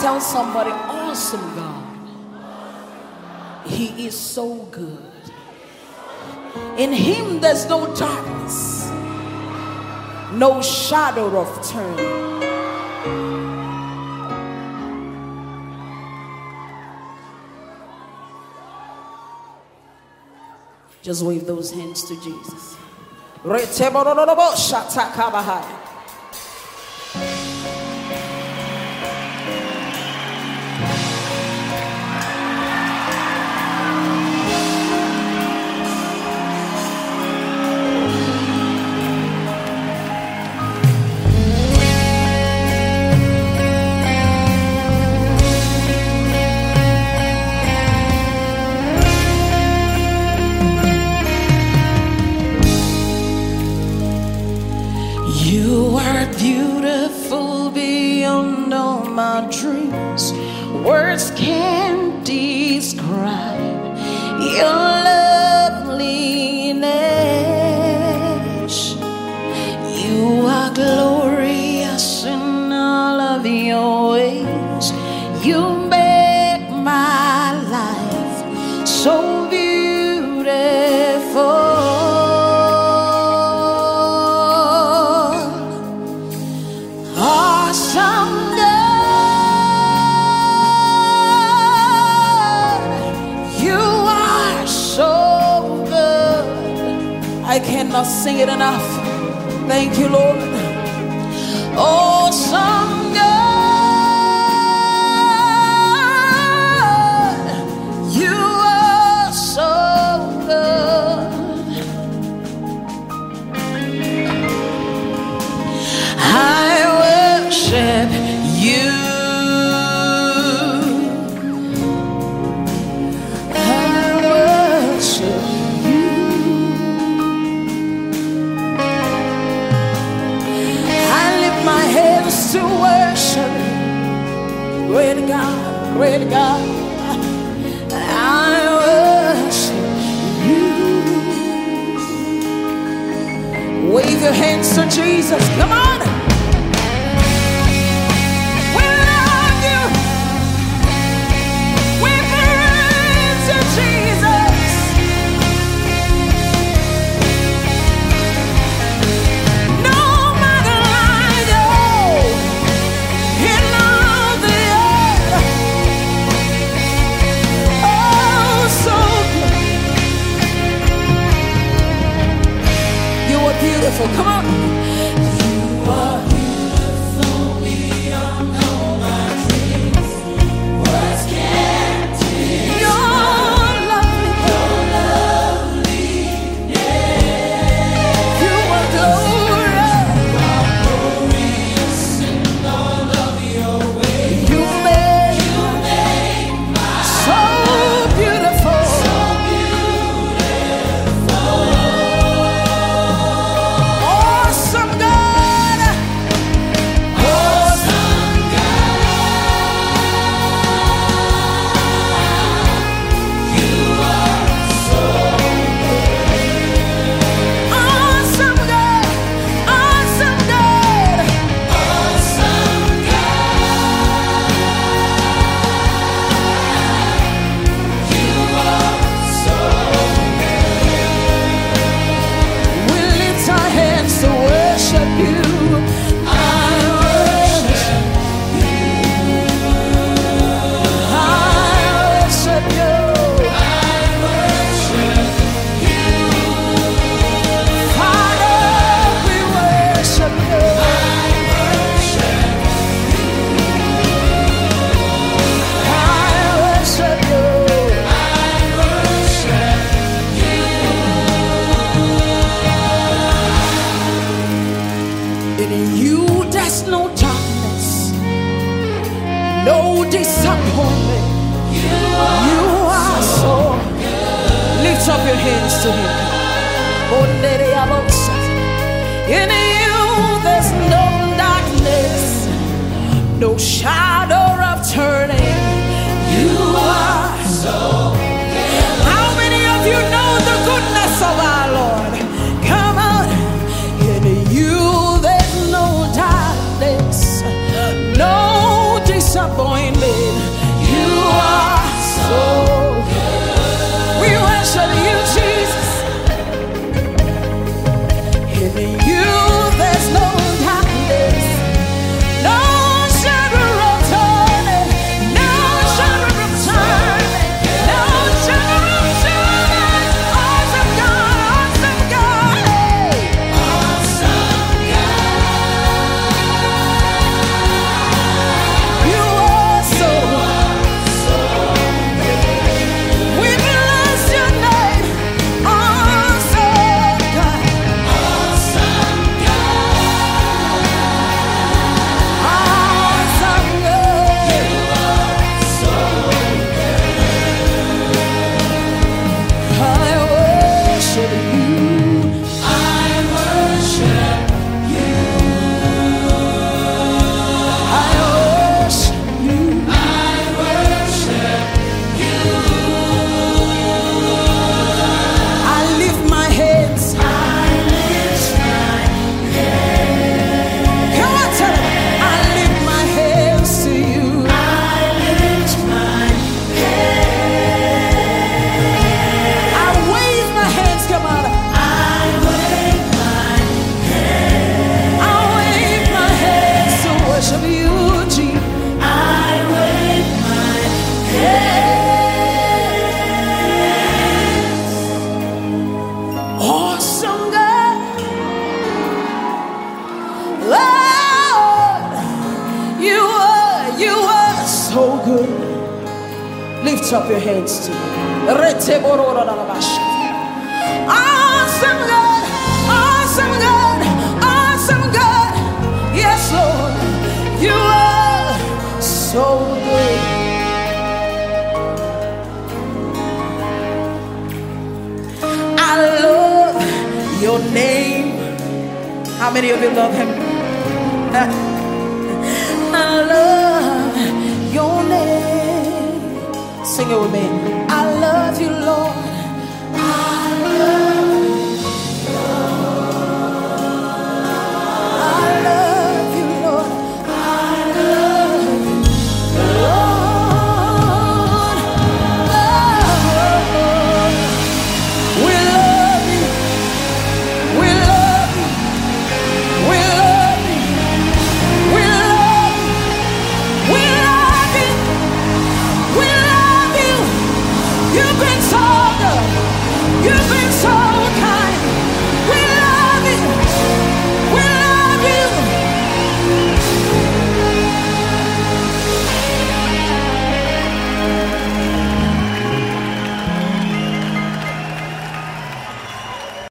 Tell somebody, awesome God. He is so good. In him there's no darkness, no shadow of turning. Just wave those hands to Jesus. You are beautiful beyond all my dreams. Words can't describe your loveliness. You are glorious in all of your ways. You make my life so beautiful. I cannot sing it enough. Thank you, Lord. Awesome God, you are so good. I worship you. To worship, great God, great God, I worship you. Wave your hands to Jesus, come on. We love you. We praise you, Jesus. Beautiful, come on. You are beautiful beyond all my dreams. Words can't describe your loveliness. You are glorious in all of your ways. You make my so beautiful. No disappointment. You are so good. Lift up your hands to him. In you there's no darkness, no shadow of turning. You are so good. How many of you know the goodness of our Lord? Come on. In you there's no darkness, no disappointment. up your hands to Him. Awesome God, awesome God, awesome God. Yes, Lord, you are so good. I love your name. How many of you love Him? I love your name. Sing it with me.